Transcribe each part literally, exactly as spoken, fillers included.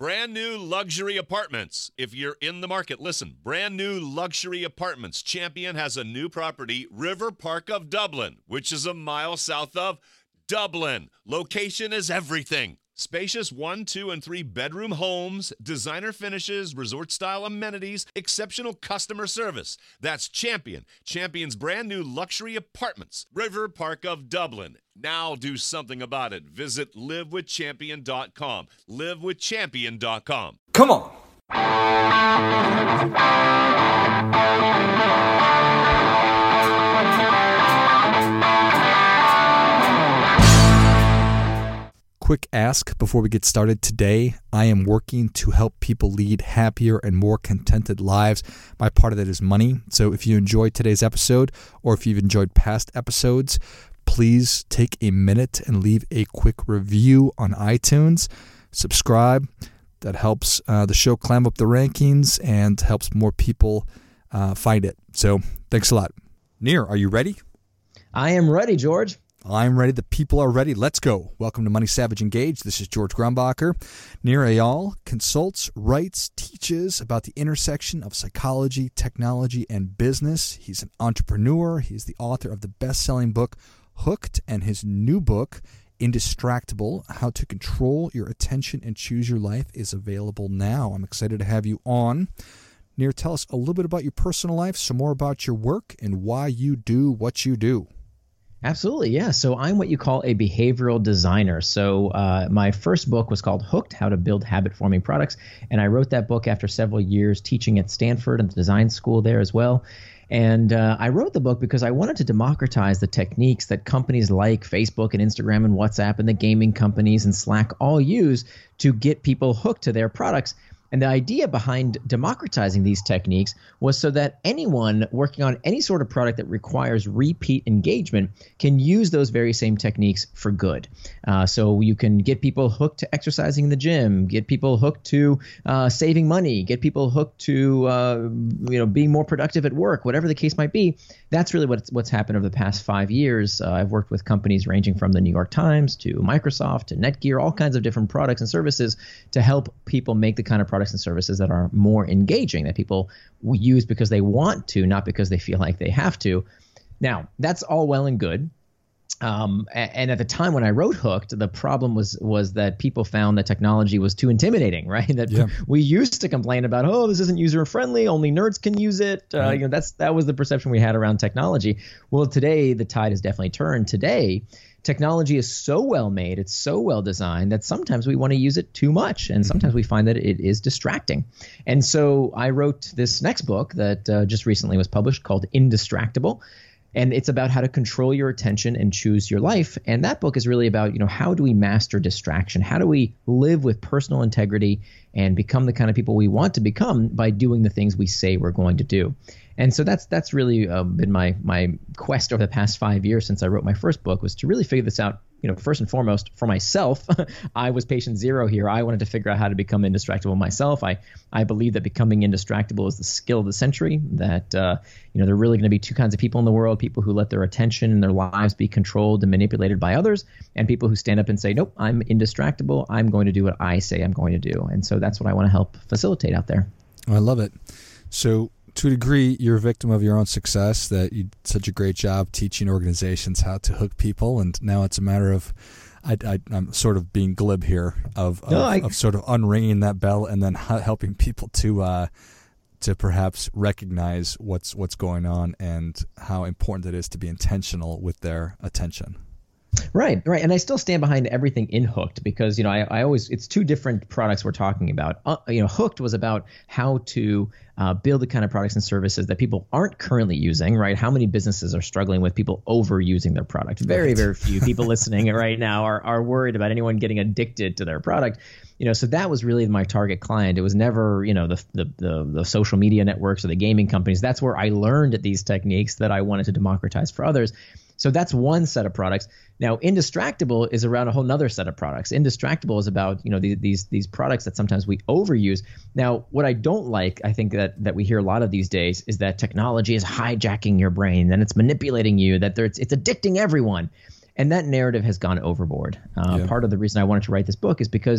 Brand new luxury apartments. If you're in the market, listen. Brand new luxury apartments. Champion has a new property, River Park of Dublin, which is a mile south of Dublin. Location is everything. Spacious one, two, and three bedroom homes, designer finishes, resort-style amenities, exceptional customer service. That's Champion. Champion's brand new luxury apartments. River Park of Dublin. Now do something about it. Visit live with champion dot com. live with champion dot com. Come on. Quick ask before we get started today. I am working to help people lead happier and more contented lives. My part of that is money. So if you enjoyed today's episode or if you've enjoyed past episodes, please take a minute and leave a quick review on iTunes. Subscribe. That helps uh, the show climb up the rankings and helps more people uh, find it. So thanks a lot. Nir, are you ready? I am ready, George. I'm ready. The people are ready. Let's go. Welcome to Money Savage Engaged. This is George Grumbacher. Nir Eyal consults, writes, teaches about the intersection of psychology, technology, and business. He's an entrepreneur. He's the author of the best-selling book, Hooked, and his new book, Indistractable, How to Control Your Attention and Choose Your Life, is available now. I'm excited to have you on. Nir, tell us a little bit about your personal life, some more about your work, and why you do what you do. Absolutely, yeah. So I'm what you call a behavioral designer. So uh, my first book was called Hooked, How to Build Habit-Forming Products. And I wrote that book after several years teaching at Stanford and the design school there as well. And uh, I wrote the book because I wanted to democratize the techniques that companies like Facebook and Instagram and WhatsApp and the gaming companies and Slack all use to get people hooked to their products. And the idea behind democratizing these techniques was so that anyone working on any sort of product that requires repeat engagement can use those very same techniques for good. Uh, so you can get people hooked to exercising in the gym, get people hooked to uh, saving money, get people hooked to uh, you know being more productive at work, whatever the case might be. That's really what's, what's happened over the past five years. Uh, I've worked with companies ranging from the New York Times to Microsoft to Netgear, all kinds of different products and services to help people make the kind of products and services that are more engaging, that people use because they want to, not because they feel like they have to. Now, that's all well and good. Um, and at the time when I wrote Hooked, the problem was was that people found that technology was too intimidating, right? That yeah. we used to complain about, oh, this isn't user friendly, only nerds can use it. Uh, right. You know, that's that was the perception we had around technology. Well, today the tide has definitely turned. Today, technology is so well made, it's so well designed that sometimes we want to use it too much, and sometimes we find that it is distracting. And so I wrote this next book that uh, just recently was published called Indistractable. And it's about how to control your attention and choose your life. And that book is really about, you know, how do we master distraction? How do we live with personal integrity and become the kind of people we want to become by doing the things we say we're going to do? And so that's that's really uh, been my my quest over the past five years since I wrote my first book, was to really figure this out. You know, first and foremost, for myself, I was patient zero here. I wanted to figure out how to become indistractable myself. I, I believe that becoming indistractable is the skill of the century, that, uh, you know, there are really going to be two kinds of people in the world, people who let their attention and their lives be controlled and manipulated by others, and people who stand up and say, nope, I'm indistractable. I'm going to do what I say I'm going to do. And so that's what I want to help facilitate out there. I love it. So to a degree, you're a victim of your own success, that you did such a great job teaching organizations how to hook people, and now it's a matter of, I, I, I'm sort of being glib here, of of, no, I, of sort of unringing that bell and then helping people to uh, to perhaps recognize what's what's going on and how important it is to be intentional with their attention. Right, right. And I still stand behind everything in Hooked because, you know, I, I always, it's two different products we're talking about. Uh, you know, Hooked was about how to uh, build the kind of products and services that people aren't currently using, right? How many businesses are struggling with people overusing their product? Very, right. very few people listening right now are, are worried about anyone getting addicted to their product. You know, so that was really my target client. It was never, you know, the, the the the social media networks or the gaming companies. That's where I learned these techniques that I wanted to democratize for others. So that's one set of products. Now, Indistractable is around a whole nother set of products. Indistractable is about, you know, the, these these products that sometimes we overuse. Now, what I don't like, I think that that we hear a lot of these days, is that technology is hijacking your brain, and it's manipulating you, that it's, it's addicting everyone. And that narrative has gone overboard. Uh, yeah. Part of the reason I wanted to write this book is because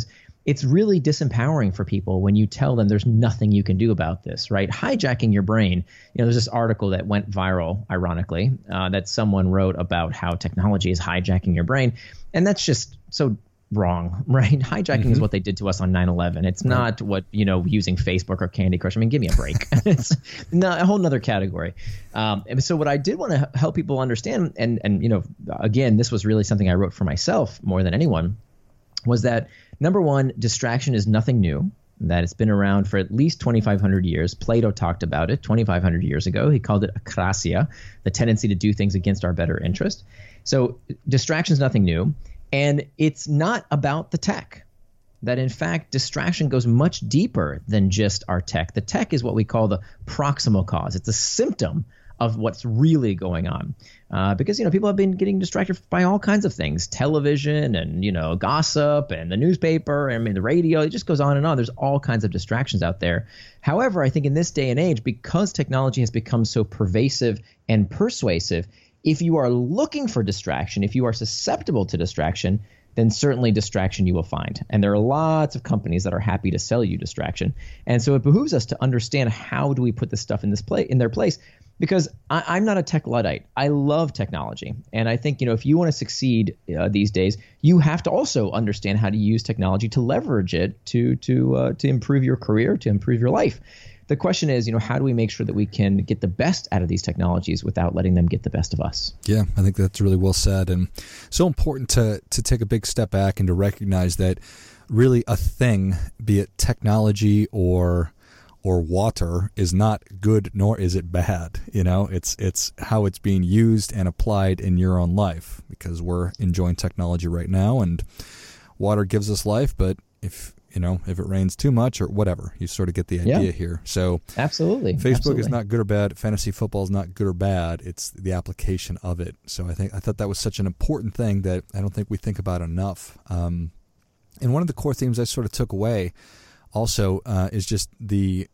it's really disempowering for people when you tell them there's nothing you can do about this, right? Hijacking your brain. You know, there's this article that went viral, ironically, uh, that someone wrote about how technology is hijacking your brain. And that's just so wrong, right? Hijacking mm-hmm. is what they did to us on nine eleven. It's right. not what, you know, using Facebook or Candy Crush. I mean, give me a break. It's not a whole nother category. Um, and so what I did want to help people understand, and, and, you know, again, this was really something I wrote for myself more than anyone, was that number one, distraction is nothing new, that it's been around for at least twenty-five hundred years. Plato talked about it twenty-five hundred years ago. He called it akrasia, the tendency to do things against our better interest. So distraction is nothing new. And it's not about the tech. That in fact, distraction goes much deeper than just our tech. The tech is what we call the proximal cause. It's a symptom of what's really going on. Uh, because, you know, people have been getting distracted by all kinds of things, television and, you know, gossip and the newspaper, and I mean, the radio, it just goes on and on. There's all kinds of distractions out there. However, I think in this day and age, because technology has become so pervasive and persuasive, if you are looking for distraction, if you are susceptible to distraction, then certainly distraction you will find. And there are lots of companies that are happy to sell you distraction. And so it behooves us to understand, how do we put this stuff in this play in their place? Because I, I'm not a tech Luddite. I love technology. And I think, you know, if you want to succeed uh, these days, you have to also understand how to use technology to leverage it to to uh, to improve your career, to improve your life. The question is, you know, how do we make sure that we can get the best out of these technologies without letting them get the best of us? Yeah, I think that's really well said, and so important to to take a big step back and to recognize that really a thing, be it technology or or water, is not good nor is it bad. You know, it's it's how it's being used and applied in your own life, because we're enjoying technology right now, and water gives us life, but if You know, if it rains too much or whatever, you sort of get the idea yeah. here. So absolutely, Facebook absolutely. is not good or bad. Fantasy football is not good or bad. It's the application of it. So I think I thought that was such an important thing that I don't think we think about enough. Um, and one of the core themes I sort of took away also uh, is just the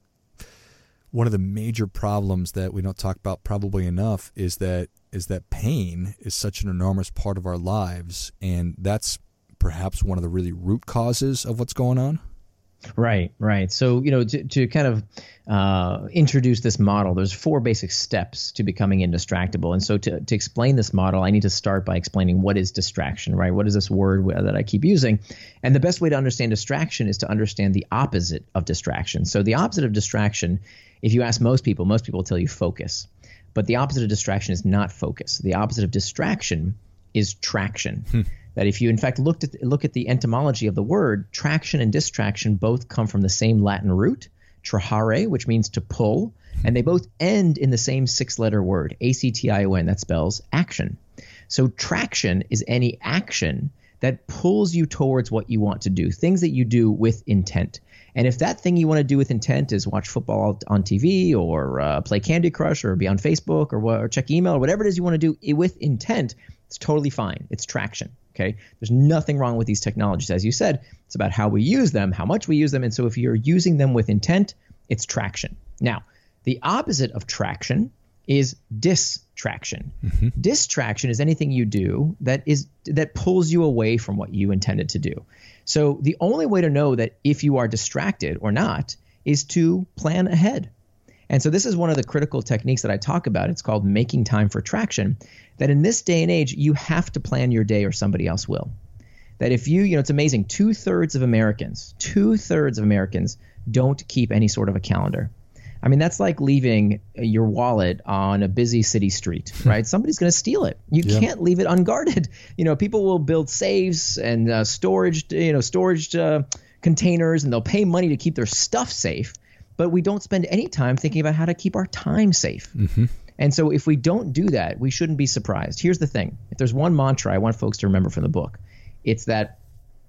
one of the major problems that we don't talk about probably enough is that is that pain is such an enormous part of our lives, and that's perhaps one of the really root causes of what's going on? Right, right. So, you know, to, to kind of uh, introduce this model, there's four basic steps to becoming indistractable. And so to, to explain this model, I need to start by explaining what is distraction, right? What is this word that I keep using? And the best way to understand distraction is to understand the opposite of distraction. So the opposite of distraction, if you ask most people, most people will tell you focus. But the opposite of distraction is not focus. The opposite of distraction is traction. Hmm. That if you, in fact, looked at look at the etymology of the word, traction and distraction both come from the same Latin root, trahare, which means to pull, and they both end in the same six-letter word, A C T I O N, that spells action. So traction is any action that pulls you towards what you want to do, things that you do with intent. And if that thing you want to do with intent is watch football on T V or uh, play Candy Crush or be on Facebook or, or check email or whatever it is you want to do with intent, it's totally fine. It's traction. Okay. There's nothing wrong with these technologies. As you said, it's about how we use them, how much we use them. And so if you're using them with intent, it's traction. Now, the opposite of traction is distraction. Mm-hmm. Distraction is anything you do that is that pulls you away from what you intended to do. So the only way to know that if you are distracted or not is to plan ahead. And so this is one of the critical techniques that I talk about. It's called making time for traction, that in this day and age, you have to plan your day or somebody else will. That if you, you know, it's amazing, two-thirds of Americans, two-thirds of Americans don't keep any sort of a calendar. I mean, that's like leaving your wallet on a busy city street, right? Somebody's going to steal it. You yeah. can't leave it unguarded. You know, people will build safes and uh, storage, you know, storage uh, containers, and they'll pay money to keep their stuff safe. But we don't spend any time thinking about how to keep our time safe. Mm-hmm. And so if we don't do that, we shouldn't be surprised. Here's the thing. If there's one mantra I want folks to remember from the book, it's that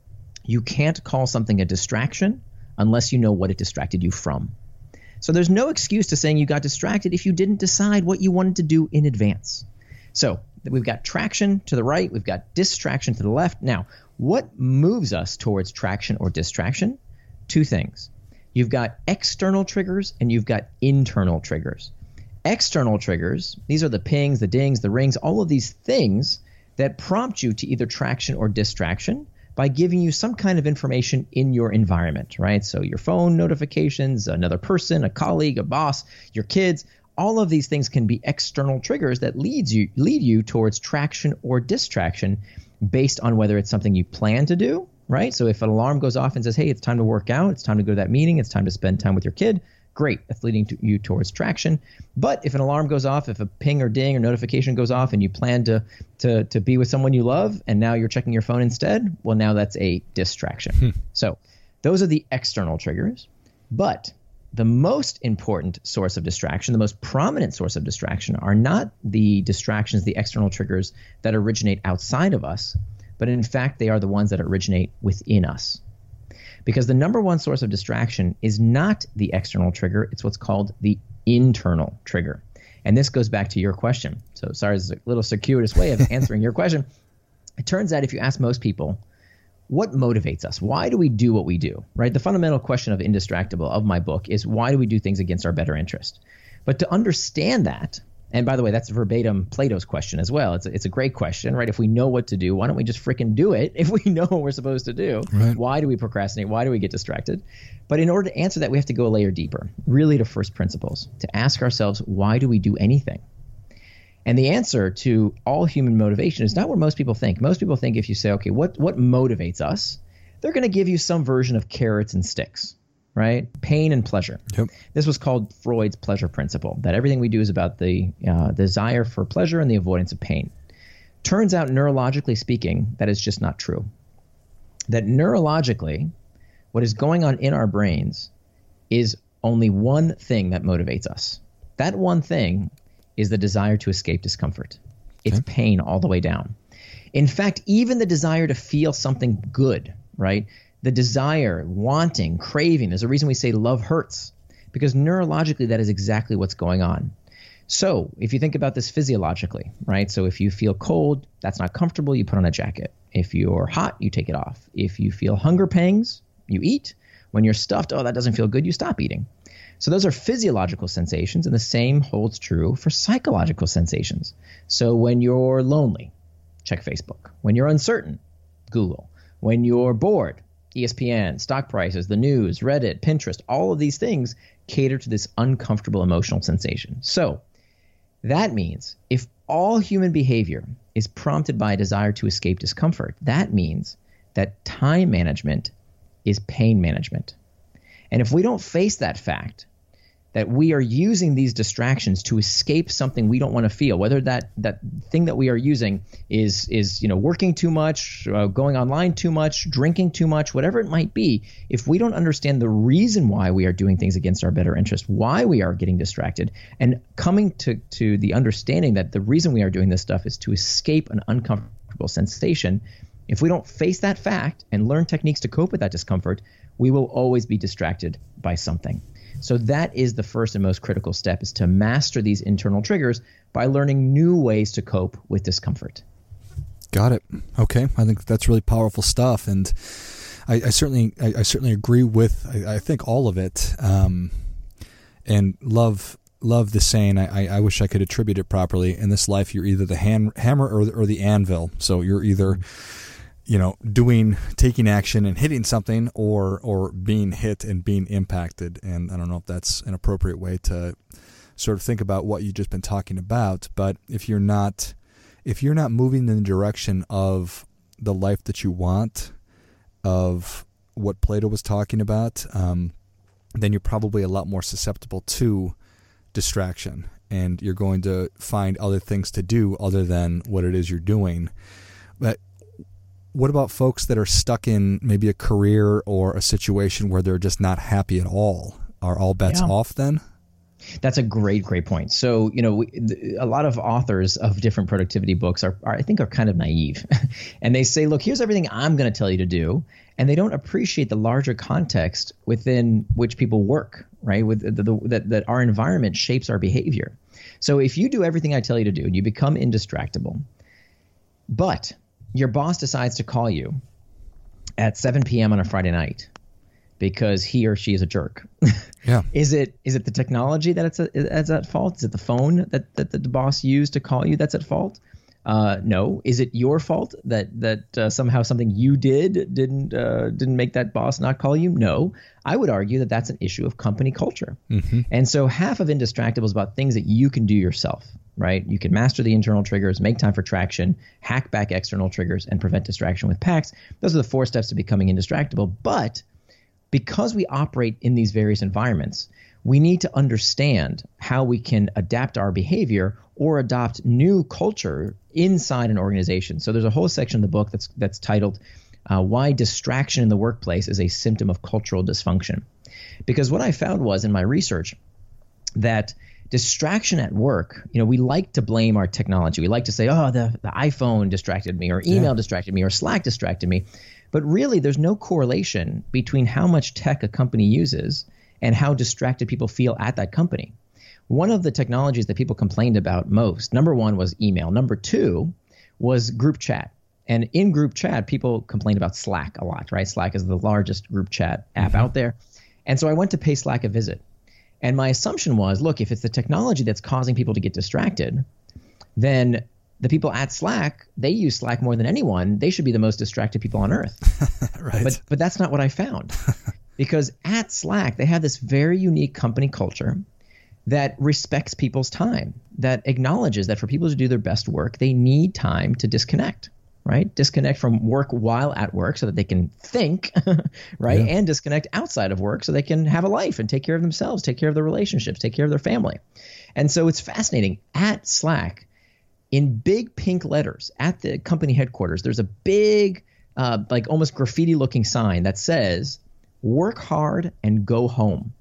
you can't call something a distraction unless you know what it distracted you from. So there's no excuse to saying you got distracted if you didn't decide what you wanted to do in advance. So we've got traction to the right. We've got distraction to the left. Now, what moves us towards traction or distraction? Two things. You've got external triggers and you've got internal triggers. External triggers, these are the pings, the dings, the rings, all of these things that prompt you to either traction or distraction by giving you some kind of information in your environment, right? So your phone notifications, another person, a colleague, a boss, your kids, all of these things can be external triggers that leads you lead you towards traction or distraction based on whether it's something you plan to do, right? So if an alarm goes off and says, hey, it's time to work out, it's time to go to that meeting, it's time to spend time with your kid, great, that's leading to you towards traction. But if an alarm goes off, if a ping or ding or notification goes off and you plan to to to be with someone you love and now you're checking your phone instead, well, now that's a distraction. Hmm. So those are the external triggers. But the most important source of distraction, the most prominent source of distraction, are not the distractions, the external triggers that originate outside of us, but in fact, they are the ones that originate within us. Because the number one source of distraction is not the external trigger, it's what's called the internal trigger. And this goes back to your question. So sorry, it's a little circuitous way of answering your question. It turns out if you ask most people, what motivates us? Why do we do what we do, right? The fundamental question of Indistractable of my book is why do we do things against our better interest? But to understand that, and by the way, that's verbatim Plato's question as well. It's a, it's a great question, right? If we know what to do, why don't we just freaking do it if we know what we're supposed to do? Right. Why do we procrastinate? Why do we get distracted? But in order to answer that, we have to go a layer deeper, really to first principles, to ask ourselves, why do we do anything? And the answer to all human motivation is not what most people think. Most people think if you say, okay, what, what motivates us? They're going to give you some version of carrots and sticks, right? Pain and pleasure. Yep. This was called Freud's pleasure principle, that everything we do is about the uh, desire for pleasure and the avoidance of pain. Turns out, neurologically speaking, that is just not true. That neurologically, what is going on in our brains is only one thing that motivates us. That one thing is the desire to escape discomfort. It's okay. Pain all the way down. In fact, even the desire to feel something good, right? The desire, wanting, craving. There's a reason we say love hurts, because neurologically that is exactly what's going on. So if you think about this physiologically, right? So if you feel cold, that's not comfortable, you put on a jacket. If you're hot, you take it off. If you feel hunger pangs, you eat. When you're stuffed, oh, that doesn't feel good, you stop eating. So those are physiological sensations, and the same holds true for psychological sensations. So when you're lonely, check Facebook. When you're uncertain, Google. When you're bored, E S P N, stock prices, the news, Reddit, Pinterest, all of these things cater to this uncomfortable emotional sensation. So that means if all human behavior is prompted by a desire to escape discomfort, that means that time management is pain management. And if we don't face that fact, that we are using these distractions to escape something we don't want to feel, whether that that thing that we are using is is you know working too much, uh, going online too much, drinking too much, whatever it might be, if we don't understand the reason why we are doing things against our better interest, why we are getting distracted, and coming to to the understanding that the reason we are doing this stuff is to escape an uncomfortable sensation, if we don't face that fact and learn techniques to cope with that discomfort, we will always be distracted by something. So that is the first and most critical step, is to master these internal triggers by learning new ways to cope with discomfort. Got it. Okay. I think that's really powerful stuff. And I, I certainly I, I certainly agree with, I, I think, all of it. Um, and love love the saying, I, I wish I could attribute it properly. In this life, you're either the hand, hammer or the, or the anvil. So you're either... you know, doing, taking action and hitting something, or or being hit and being impacted. And I don't know if that's an appropriate way to sort of think about what you've just been talking about. But if you're not, if you're not moving in the direction of the life that you want, of what Plato was talking about, um, then you're probably a lot more susceptible to distraction, and you're going to find other things to do other than what it is you're doing. But what about folks that are stuck in maybe a career or a situation where they're just not happy at all? Are all bets yeah. off then? That's a great, great point. So, you know, we, a lot of authors of different productivity books are, are I think, are kind of naive. And they say, look, here's everything I'm going to tell you to do. And they don't appreciate the larger context within which people work, right? With the, the, that, that our environment shapes our behavior. So if you do everything I tell you to do, you become indistractable. But your boss decides to call you at seven p.m. on a Friday night because he or she is a jerk. Yeah. Is it is it the technology that it's a, that's at fault? Is it the phone that, that, that the boss used to call you that's at fault? Uh, no. Is it your fault that that uh, somehow something you did didn't uh, didn't make that boss not call you? No. I would argue that that's an issue of company culture. Mm-hmm. And so half of Indistractable is about things that you can do yourself, right? You can master the internal triggers, make time for traction, hack back external triggers, and prevent distraction with PAX. Those are the four steps to becoming indistractable. But because we operate in these various environments, we need to understand how we can adapt our behavior or adopt new culture inside an organization. So there's a whole section of the book that's that's titled uh, Why Distraction in the Workplace is a Symptom of Cultural Dysfunction. Because what I found was in my research that distraction at work, you know, we like to blame our technology. We like to say, oh, the, the iPhone distracted me, or email yeah. distracted me, or Slack distracted me. But really, there's no correlation between how much tech a company uses and how distracted people feel at that company. One of the technologies that people complained about most, number one, was email. Number two was group chat. And in group chat, people complained about Slack a lot, right? Slack is the largest group chat app mm-hmm. out there. And so I went to pay Slack a visit. And my assumption was, look, if it's the technology that's causing people to get distracted, then the people at Slack, they use Slack more than anyone. They should be the most distracted people on earth. Right. But but that's not what I found. Because at Slack, they have this very unique company culture that respects people's time, that acknowledges that for people to do their best work, they need time to disconnect, right? Disconnect from work while at work so that they can think, right? Yeah. And disconnect outside of work so they can have a life and take care of themselves, take care of their relationships, take care of their family. And so it's fascinating. At Slack, in big pink letters at the company headquarters, there's a big, uh, like almost graffiti-looking sign that says, work hard and go home.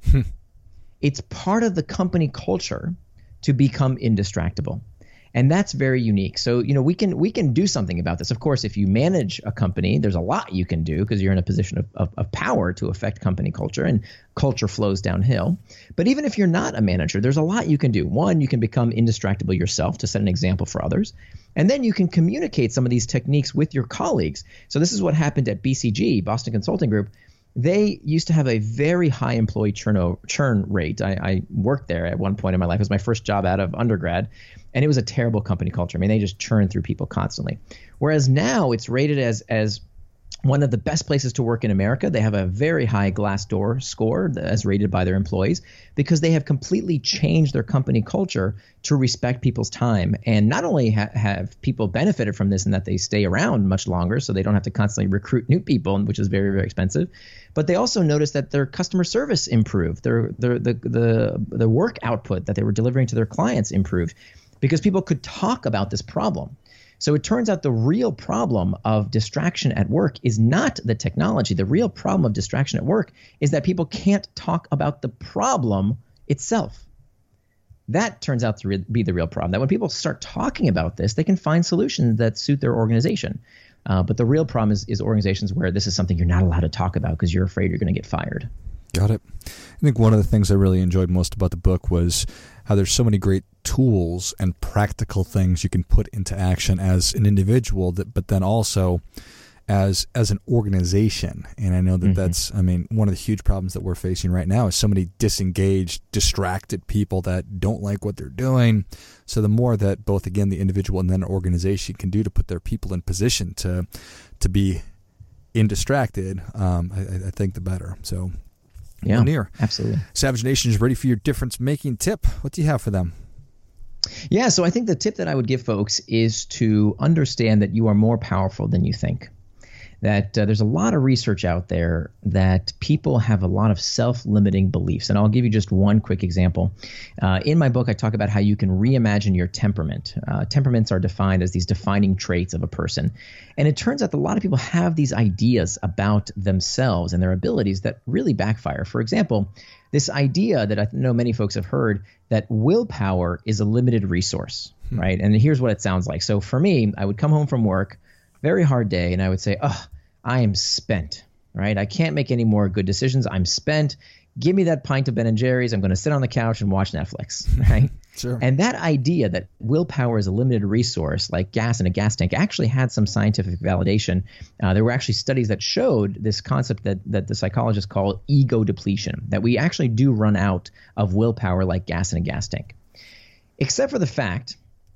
It's part of the company culture to become indistractable. And that's very unique. So, you know, we can we can do something about this. Of course, if you manage a company, there's a lot you can do because you're in a position of, of, of power to affect company culture, and culture flows downhill. But even if you're not a manager, there's a lot you can do. One, you can become indistractable yourself to set an example for others. And then you can communicate some of these techniques with your colleagues. So this is what happened at B C G, Boston Consulting Group. They used to have a very high employee churn, churn rate. I, I worked there at one point in my life. It was my first job out of undergrad, and it was a terrible company culture. I mean, they just churned through people constantly. Whereas now it's rated as as one of the best places to work in America. They have a very high Glassdoor score as rated by their employees because they have completely changed their company culture to respect people's time. And not only ha- have people benefited from this in that they stay around much longer so they don't have to constantly recruit new people, which is very, very expensive, but they also noticed that their customer service improved. Their, their the, the, the work output that they were delivering to their clients improved because people could talk about this problem. So it turns out the real problem of distraction at work is not the technology. The real problem of distraction at work is that people can't talk about the problem itself. That turns out to re- be the real problem, that when people start talking about this, they can find solutions that suit their organization. Uh, but the real problem is, is organizations where this is something you're not allowed to talk about because you're afraid you're going to get fired. Got it. I think one of the things I really enjoyed most about the book was how there's so many great tools and practical things you can put into action as an individual, that, but then also as as an organization. And I know that mm-hmm. that's, I mean, one of the huge problems that we're facing right now is so many disengaged, distracted people that don't like what they're doing. So the more that both, again, the individual and then an organization can do to put their people in position to to be indistracted, um, I, I think the better. So yeah, near. Absolutely. Savage Nation is ready for your difference-making tip. What do you have for them? Yeah, so I think the tip that I would give folks is to understand that you are more powerful than you think. That uh, there's a lot of research out there that people have a lot of self-limiting beliefs. And I'll give you just one quick example. Uh, in my book, I talk about how you can reimagine your temperament. Uh, temperaments are defined as these defining traits of a person. And it turns out that a lot of people have these ideas about themselves and their abilities that really backfire. For example, this idea that I know many folks have heard that willpower is a limited resource, hmm. right? And here's what it sounds like. So for me, I would come home from work, very hard day, and I would say, oh, I am spent, right? I can't make any more good decisions. I'm spent. Give me that pint of Ben and Jerry's. I'm going to sit on the couch and watch Netflix, right? Sure. And that idea that willpower is a limited resource, like gas in a gas tank, actually had some scientific validation. Uh, there were actually studies that showed this concept that that the psychologists call ego depletion, that we actually do run out of willpower like gas in a gas tank. Except for the fact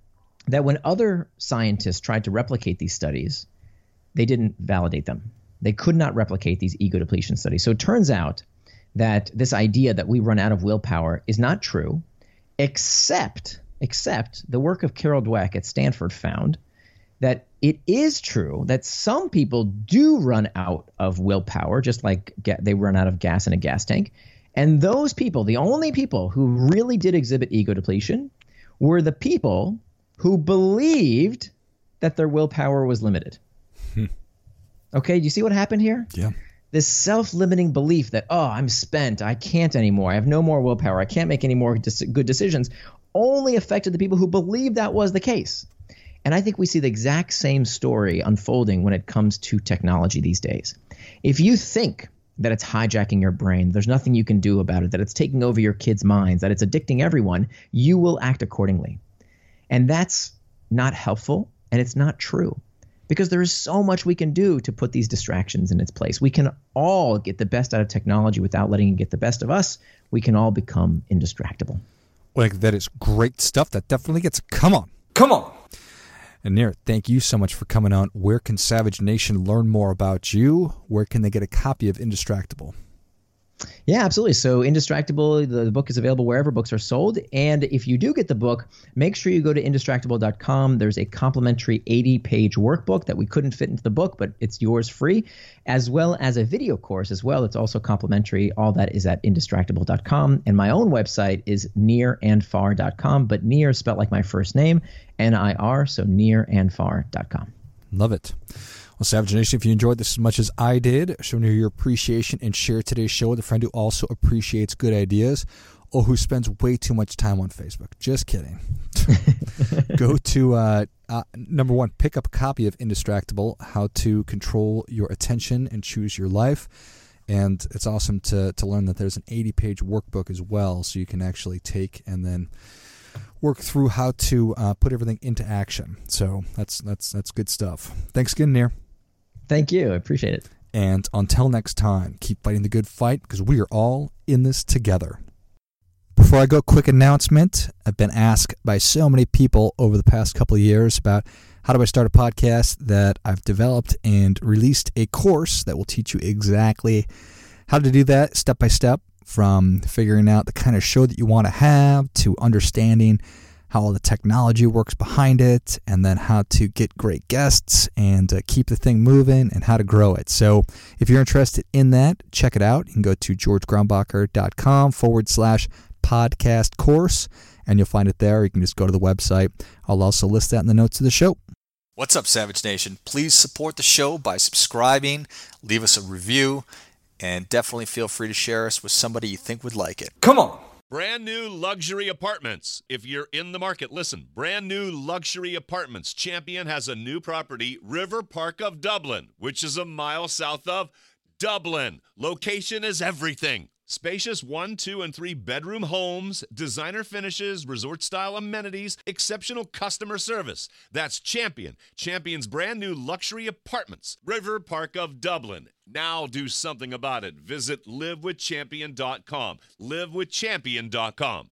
that when other scientists tried to replicate these studies, they didn't validate them. They could not replicate these ego depletion studies. So it turns out that this idea that we run out of willpower is not true, except, except the work of Carol Dweck at Stanford found that it is true that some people do run out of willpower, just like ga- they run out of gas in a gas tank. And those people, the only people who really did exhibit ego depletion, were the people who believed that their willpower was limited. Hmm. Okay, do you see what happened here? Yeah. This self-limiting belief that, oh, I'm spent, I can't anymore, I have no more willpower, I can't make any more dis- good decisions, only affected the people who believed that was the case. And I think we see the exact same story unfolding when it comes to technology these days. If you think that it's hijacking your brain, there's nothing you can do about it, that it's taking over your kids' minds, that it's addicting everyone, you will act accordingly. And that's not helpful, and it's not true, because there is so much we can do to put these distractions in its place. We can all get the best out of technology without letting it get the best of us. We can all become indistractable. Like, that is great stuff. That definitely gets, come on. Come on. And Nir, thank you so much for coming on. Where can Savage Nation learn more about you? Where can they get a copy of Indistractable? Yeah, absolutely. So Indistractable, the book is available wherever books are sold. And if you do get the book, make sure you go to indistractable dot com. There's a complimentary eighty-page workbook that we couldn't fit into the book, but it's yours free, as well as a video course as well. It's also complimentary. All that is at indistractable dot com. And my own website is nir and far dot com, but Nir is spelled like my first name, N I R, so nir and far dot com. Love it. Well, Savage Nation, if you enjoyed this as much as I did, show me your appreciation and share today's show with a friend who also appreciates good ideas or who spends way too much time on Facebook. Just kidding. Go to, uh, uh, number one, pick up a copy of Indistractable, How to Control Your Attention and Choose Your Life. And it's awesome to, to learn that there's an eighty-page workbook as well, so you can actually take and then work through how to uh, put everything into action. So that's that's that's good stuff. Thanks again, Nir. Thank you. I appreciate it. And until next time, keep fighting the good fight, because we are all in this together. Before I go, quick announcement. I've been asked by so many people over the past couple of years about how do I start a podcast, that I've developed and released a course that will teach you exactly how to do that step by step, from figuring out the kind of show that you want to have to understanding how all the technology works behind it, and then how to get great guests and uh, keep the thing moving and how to grow it. So if you're interested in that, check it out. You can go to georgegrumbacher.com forward slash podcast course, and you'll find it there. You can just go to the website. I'll also list that in the notes of the show. What's up, Savage Nation? Please support the show by subscribing, leave us a review, and definitely feel free to share us with somebody you think would like it. Come on. Brand new luxury apartments. If you're in the market, listen. Brand new luxury apartments. Champion has a new property, River Park of Dublin, which is a mile south of Dublin. Location is everything. Spacious one, two, and three bedroom homes, designer finishes, resort-style amenities, exceptional customer service. That's Champion. Champion's brand new luxury apartments, River Park of Dublin. Now do something about it. Visit live with champion dot com. live with champion dot com.